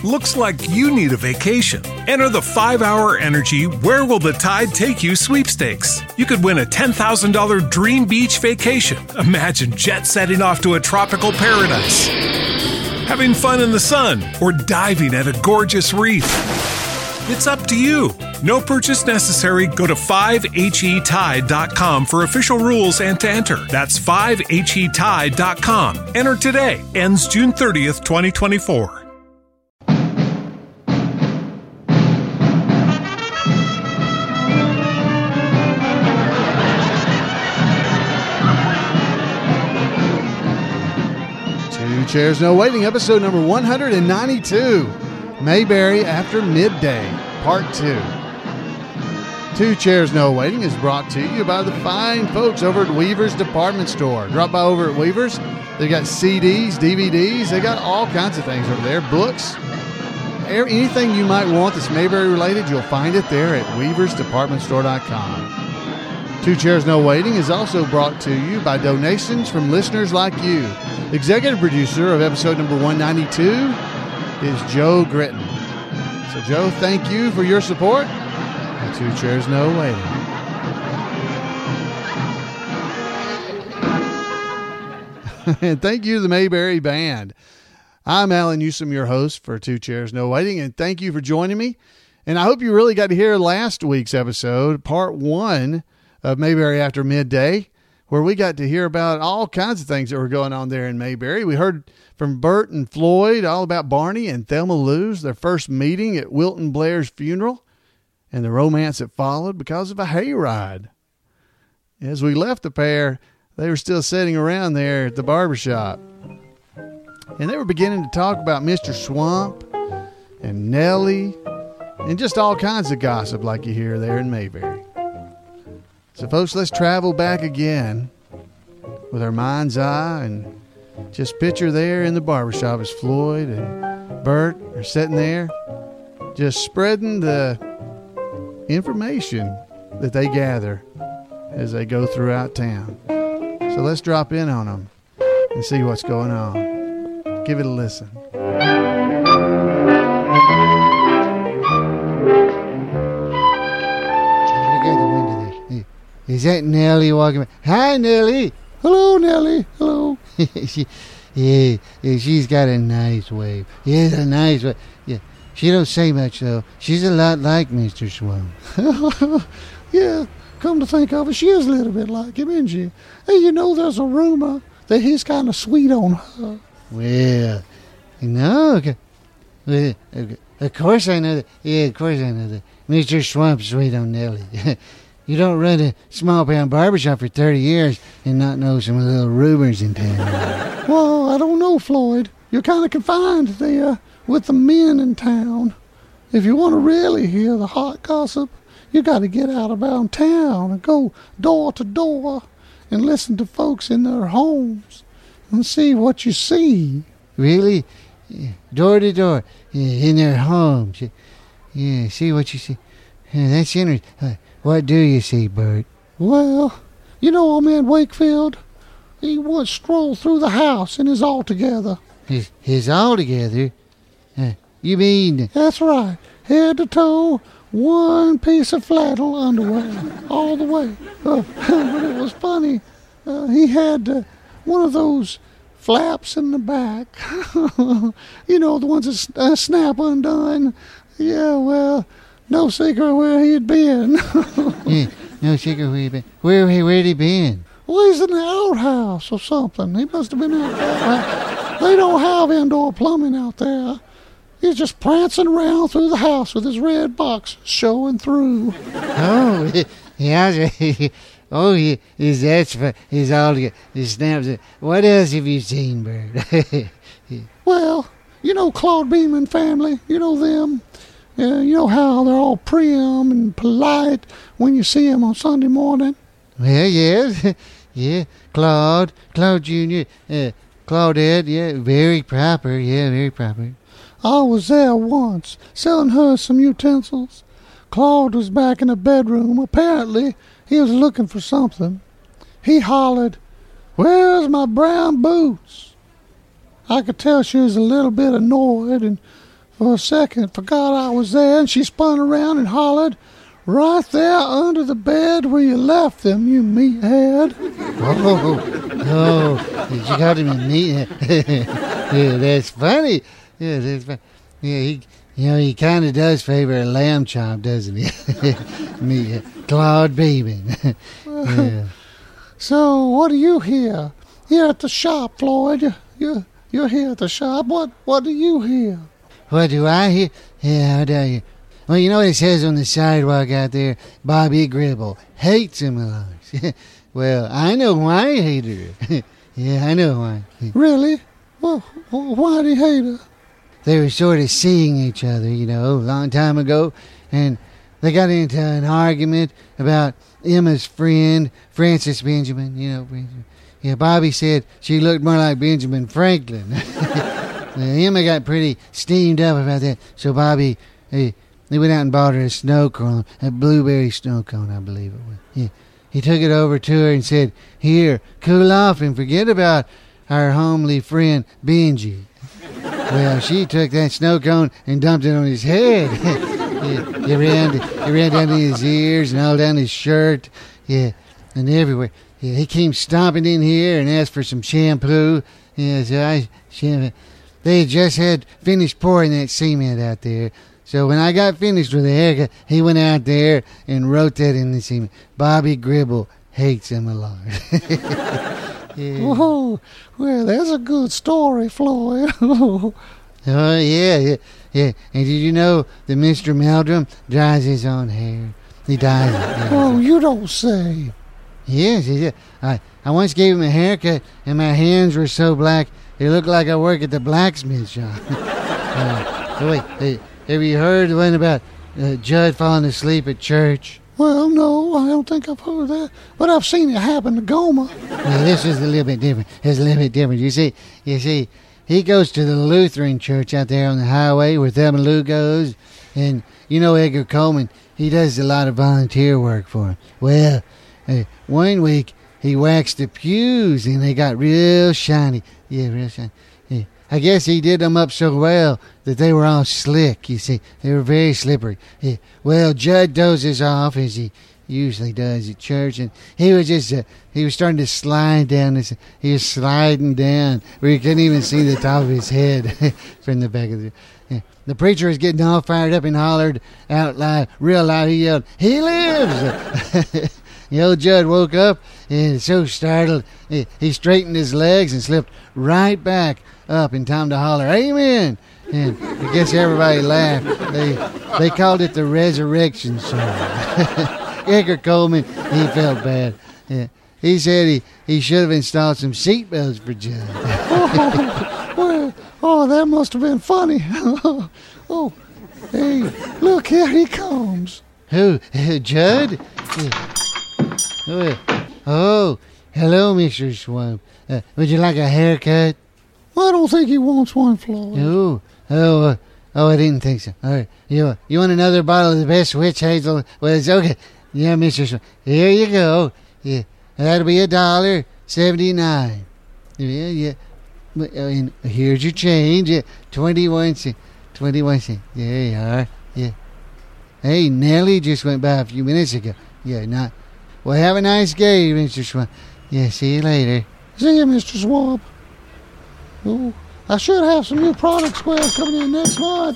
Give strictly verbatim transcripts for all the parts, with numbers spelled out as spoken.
Looks like you need a vacation. Enter the five hour Energy Where Will the Tide Take You sweepstakes. You could win a ten thousand dollars dream beach vacation. Imagine jet setting off to a tropical paradise, having fun in the sun, or diving at a gorgeous reef. It's up to you. No purchase necessary. Go to five H E tide dot com for official rules and to enter. That's five H E tide dot com. Enter today. Ends June thirtieth, twenty twenty-four. Two Chairs No Waiting, episode number one hundred ninety-two. Mayberry After Midday, Part two. Two Chairs No Waiting is brought to you by the fine folks over at Weaver's Department Store. Drop by over at Weaver's. They got C Ds, D V Ds. They got all kinds of things over there. Books. Anything you might want that's Mayberry related, you'll find it there at weavers department store dot com. Two Chairs No Waiting is also brought to you by donations from listeners like you. Executive producer of episode number one ninety-two is Joe Gritton. So, Joe, thank you for your support. And Two Chairs No Waiting. And thank you to the Mayberry Band. I'm Alan Newsom, your host for Two Chairs No Waiting, and thank you for joining me. And I hope you really got to hear last week's episode, part one of Mayberry After Midday, where we got to hear about all kinds of things that were going on there in Mayberry. We heard from Bert and Floyd all about Barney and Thelma Lou's, their first meeting at Wilton Blair's funeral, and the romance that followed because of a hayride. As we left the pair, they were still sitting around there at the barbershop, and they were beginning to talk about Mister Swamp and Nellie and just all kinds of gossip like you hear there in Mayberry. So, folks, let's travel back again with our mind's eye and just picture there in the barbershop as Floyd and Bert are sitting there just spreading the information that they gather as they go throughout town. So let's drop in on them and see what's going on. Give it a listen. Is that Nellie walking by? Hi, Nellie. Hello, Nellie. Hello. she, yeah, yeah, she's got a nice wave. Yeah, a nice wave. Yeah, she don't say much, though. She's a lot like Mister Swamp. Yeah, come to think of it, she is a little bit like him, isn't she? Hey, you know, there's a rumor that he's kind of sweet on her. Well, no. Well, of course I know that. Yeah, of course I know that. Mister Swamp's sweet on Nellie. You don't run a small-town barbershop for thirty years and not know some little rumors in town. Well, I don't know, Floyd. You're kind of confined there with the men in town. If you want to really hear the hot gossip, you got to get out about town and go door to door and listen to folks in their homes and see what you see. Really? Yeah. Door to door, yeah, in their homes. Yeah, see what you see. Yeah, that's interesting. What do you see, Bert? Well, you know old man Wakefield? He once strolled through the house in his altogether. His, his altogether? Uh, you mean... That's right. Head to toe, one piece of flannel underwear, all the way. Uh, but it was funny. Uh, he had uh, one of those flaps in the back. You know, the ones that uh, snap undone. Yeah, well... No secret where he'd been. Yeah, no secret where he'd been. Where, where'd he been? Well, he's in the outhouse or something. He must have been out there. They don't have indoor plumbing out there. He's just prancing around through the house with his red box showing through. Oh, yeah. Oh, he, is that's for his all his snaps. What else have you seen, Bert? Well, you know Claude Beeman family. You know them. Yeah, you know how they're all prim and polite when you see them on Sunday morning? Well, yes. Yeah, Claude, Claude Junior, uh, Claudette, yeah, very proper, yeah, very proper. I was there once, selling her some utensils. Claude was back in the bedroom. Apparently, he was looking for something. He hollered, "Where's my brown boots?" I could tell she was a little bit annoyed, and For a second, forgot I was there, and she spun around and hollered, "Right there under the bed where you left them, you meathead." Oh, oh, she got him in meathead. Yeah, that's funny. Yeah, that's funny. Yeah, he, you know, he kind of does favor a lamb chop, doesn't he? Me, Claude Beeman. Yeah. So, what do you hear? Here at the shop, Floyd. You, you're here at the shop. What, what do you hear? What do I hear? Yeah, how do I hear? Well, you know what it says on the sidewalk out there? Bobby Gribble hates him a lot. Well, I know why he hated her. Yeah, I know why. Really? Well, why do you hate her? They were sort of seeing each other, you know, a long time ago, and they got into an argument about Emma's friend, Frances Benjamin, you know. Yeah, Bobby said she looked more like Benjamin Franklin. Emma got pretty steamed up about that, so Bobby, he, he went out and bought her a snow cone, a blueberry snow cone, I believe it was. Yeah. He took it over to her and said, "Here, cool off and forget about our homely friend Benji." Well, she took that snow cone and dumped it on his head. Yeah, it ran, it ran down to his ears and all down his shirt. Yeah, and everywhere. Yeah, he came stomping in here and asked for some shampoo. Yeah, so I, shampoo. They had just had finished pouring that cement out there. So when I got finished with the haircut, he went out there and wrote that in the cement. Bobby Gribble hates him a lot. Yeah. Whoa, well, that's a good story, Floyd. Oh, yeah, yeah, yeah. And did you know that Mister Meldrum dyes his own hair? He dyes it. Yeah. Oh, you don't say. Yes, he did. I, I once gave him a haircut, and my hands were so black, it looked like I work at the blacksmith shop. uh, so wait, hey, have you heard the one about uh, Judd falling asleep at church? Well, no, I don't think I've heard that, but I've seen it happen to Gomer. Yeah, this is a little bit different. It's a little bit different. You see, you see, he goes to the Lutheran church out there on the highway where Thelma Lou goes, and you know Edgar Coleman, he does a lot of volunteer work for him. Well, uh, one week he waxed the pews, and they got real shiny. Yeah, real shiny. Yeah. I guess he did them up so well that they were all slick, you see. They were very slippery. Yeah. Well, Judd dozes off, as he usually does at church, and he was just, uh, he was starting to slide down. This, he was sliding down where you couldn't even see the top of his head from the back of the... Yeah. The preacher was getting all fired up and hollered out loud, real loud. He yelled, "He lives!" The old Judd woke up and so startled, he, he straightened his legs and slipped right back up in time to holler, "Amen!" And I guess everybody laughed. They they called it the resurrection song. Edgar Coleman, he felt bad. Yeah. He said he, he should have installed some seatbelts for Judd. Oh, well, oh, that must have been funny. Oh, hey, look, here he comes. Who, Judd? Yeah. Oh, oh, hello, Mister Swamp. Uh, would you like a haircut? I don't think he wants one, Floyd. Oh, oh, uh, oh, I didn't think so. All right, you, you want another bottle of the best witch hazel? Well, it's okay. Yeah, Mister Swamp. Here you go. Yeah, that'll be a dollar seventy-nine. Yeah, yeah. And here's your change. Yeah, twenty-one cents. Twenty-one cents. There you are. Yeah. Hey, Nellie just went by a few minutes ago. Yeah, not. Well, have a nice day, Mister Swamp. Yeah, see you later. See you, Mister Swamp. Oh, I should have some new product squares coming in next month.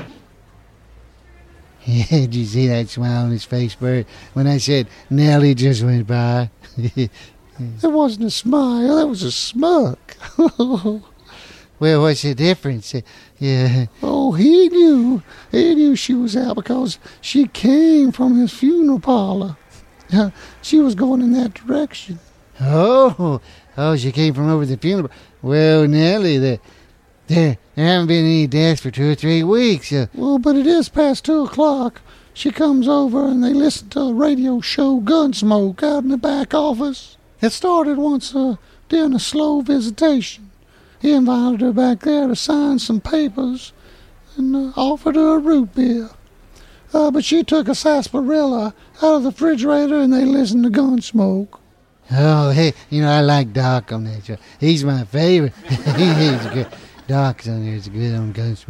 Yeah, did you see that smile on his face, Bert, when I said Nellie just went by? It wasn't a smile, that was a smirk. Well, what's the difference? Uh, yeah. Oh, he knew. He knew she was out because she came from his funeral parlor. Uh, she was going in that direction. Oh, oh, she came from over the funeral. Well, Nellie, the, there, there haven't been any deaths for two or three weeks. Uh, well, but it is past two o'clock. She comes over and they listen to a radio show, Gunsmoke, out in the back office. It started once uh, during a slow visitation. He invited her back there to sign some papers and uh, offered her a root beer. Uh, but she took a sarsaparilla out of the refrigerator and they listened to Gunsmoke. Oh, hey, you know, I like Doc on that show. He's my favorite. He's good. Doc's on there. He's good on Gunsmoke.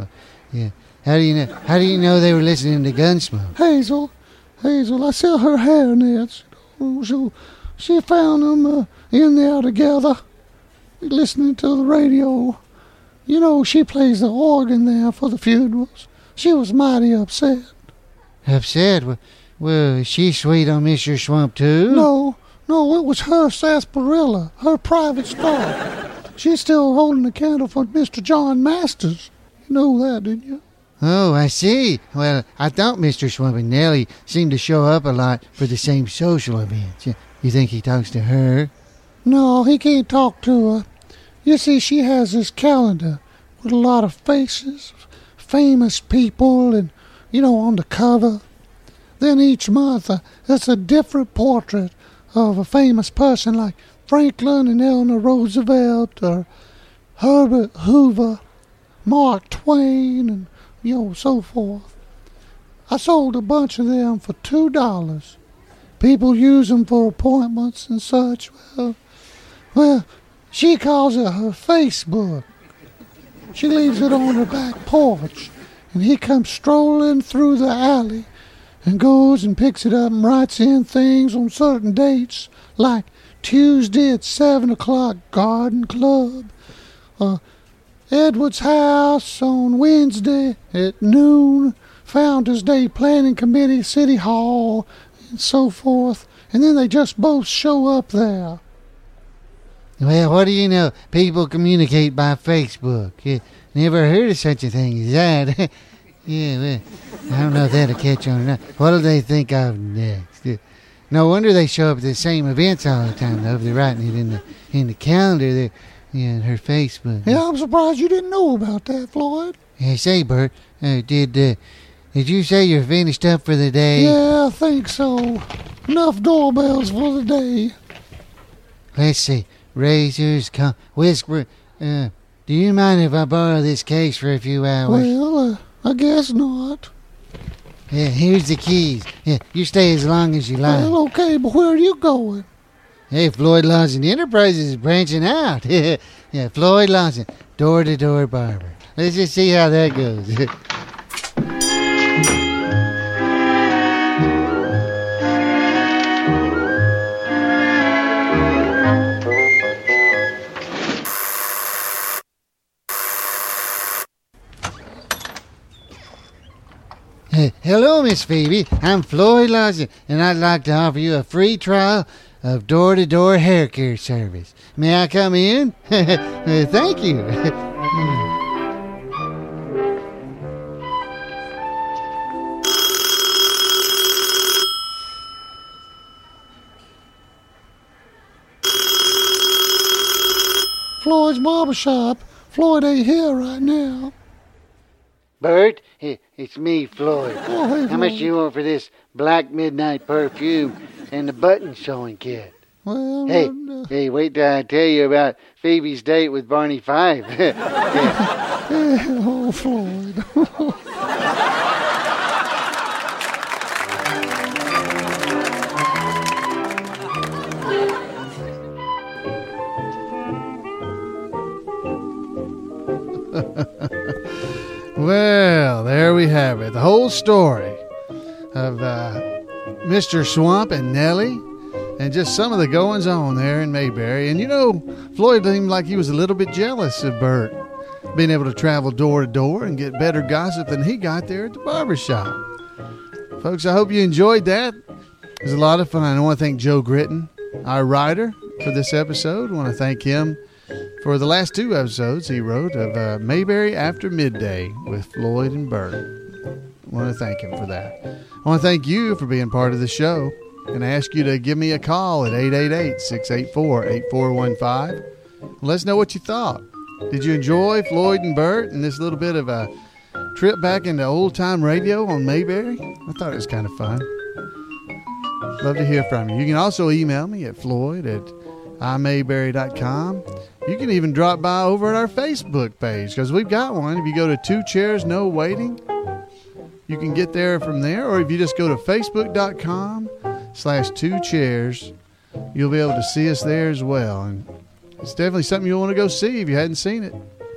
Yeah. How do you know? How do you know they were listening to Gunsmoke? Hazel, Hazel, I sell her hair nets. So she found them uh, in there together, listening to the radio. You know, she plays the organ there for the funerals. She was mighty upset. Upset? Well, well is she sweet on Mister Swamp, too? No, no, it was her sarsaparilla, her private stock. She's still holding the candle for Mister John Masters. You know that, didn't you? Oh, I see. Well, I thought Mister Swamp and Nellie seemed to show up a lot for the same social events. You think he talks to her? No, he can't talk to her. You see, she has this calendar with a lot of faces, famous people, and, you know, on the cover. Then each month, uh, it's a different portrait of a famous person like Franklin and Eleanor Roosevelt, or Herbert Hoover, Mark Twain, and, you know, so forth. I sold a bunch of them for two dollars. People use them for appointments and such. Well, well, she calls it her Facebook. She leaves it on her back porch, and he comes strolling through the alley and goes and picks it up and writes in things on certain dates, like Tuesday at seven o'clock Garden Club, or Edward's house on Wednesday at noon, Founders Day Planning Committee, City Hall, and so forth. And then they just both show up there. Well, what do you know? People communicate by Facebook. Yeah, never heard of such a thing as that. Yeah, well, I don't know if that'll catch on or not. What'll they think of next? Yeah. No wonder they show up at the same events all the time, though, if they're writing it in the in the calendar there. Yeah, on her Facebook. Yeah, I'm surprised you didn't know about that, Floyd. Yeah, say, Bert, uh, did uh, did you say you're finished up for the day? Yeah, I think so. Enough doorbells for the day. Let's see. Razors, com- whisper. Uh, do you mind if I borrow this case for a few hours? Well, uh, I guess not. Yeah, here's the keys. Yeah, you stay as long as you like. Well, okay, but where are you going? Hey, Floyd Lawson Enterprises is branching out. Yeah, Floyd Lawson, door-to-door barber. Let's just see how that goes. Hello, Miss Phoebe. I'm Floyd Lawson, and I'd like to offer you a free trial of door-to-door hair care service. May I come in? uh, thank you. Floyd's barbershop. Floyd ain't here right now. Bert, it's me, Floyd. Oh, hey, How much Floyd. do you want for this Black Midnight perfume and the button sewing kit? Well, Hey, uh, hey, wait till I tell you about Phoebe's date with Barney Fife. Yeah. yeah, oh, Floyd. Well, there we have it. The whole story of uh, Mister Swamp and Nellie, and just some of the goings on there in Mayberry. And you know, Floyd seemed like he was a little bit jealous of Bert being able to travel door to door and get better gossip than he got there at the barbershop. Folks, I hope you enjoyed that. It was a lot of fun. I want to thank Joe Gritton, our writer, for this episode. I want to thank him for the last two episodes he wrote of uh, Mayberry After Midday with Floyd and Bert. I want to thank him for that. I want to thank you for being part of the show and ask you to give me a call at eight eight eight, six eight four, eight four one five. Let us know what you thought. Did you enjoy Floyd and Bert and this little bit of a trip back into old-time radio on Mayberry? I thought it was kind of fun. Love to hear from you. You can also email me at floyd at i mayberry dot com. You can even drop by over at our Facebook page because we've got one. If you go to Two Chairs No Waiting, you can get there from there. Or if you just go to facebook.com slash two chairs, you'll be able to see us there as well. And it's definitely something you'll want to go see if you hadn't seen it.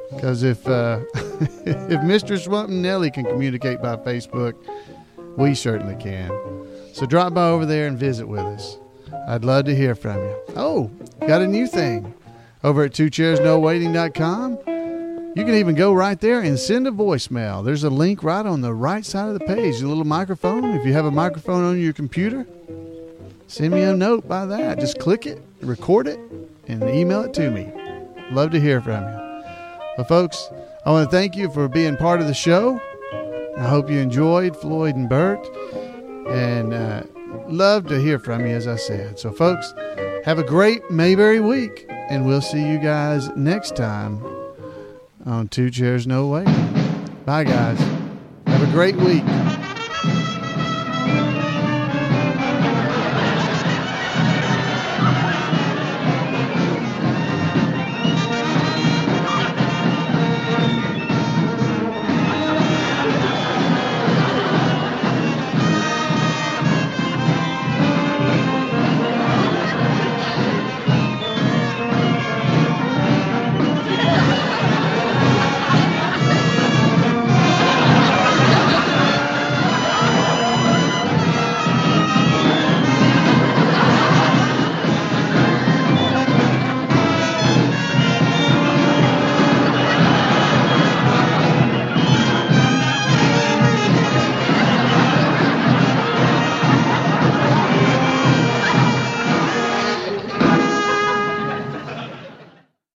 Because if uh, if Mister Swamp and Nellie can communicate by Facebook, we certainly can. So drop by over there and visit with us. I'd love to hear from you. Oh, got a new thing over at two chairs no waiting dot com. You can even go right there and send a voicemail. There's a link right on the right side of the page, a little microphone. If you have a microphone on your computer, send me a note by that. Just click it, record it, and email it to me. Love to hear from you. Well, folks, I want to thank you for being part of the show. I hope you enjoyed Floyd and Bert, and uh, love to hear from you, as I said. So, folks, have a great Mayberry week, and we'll see you guys next time on Two Chairs No Waiting. Bye, guys. Have a great week.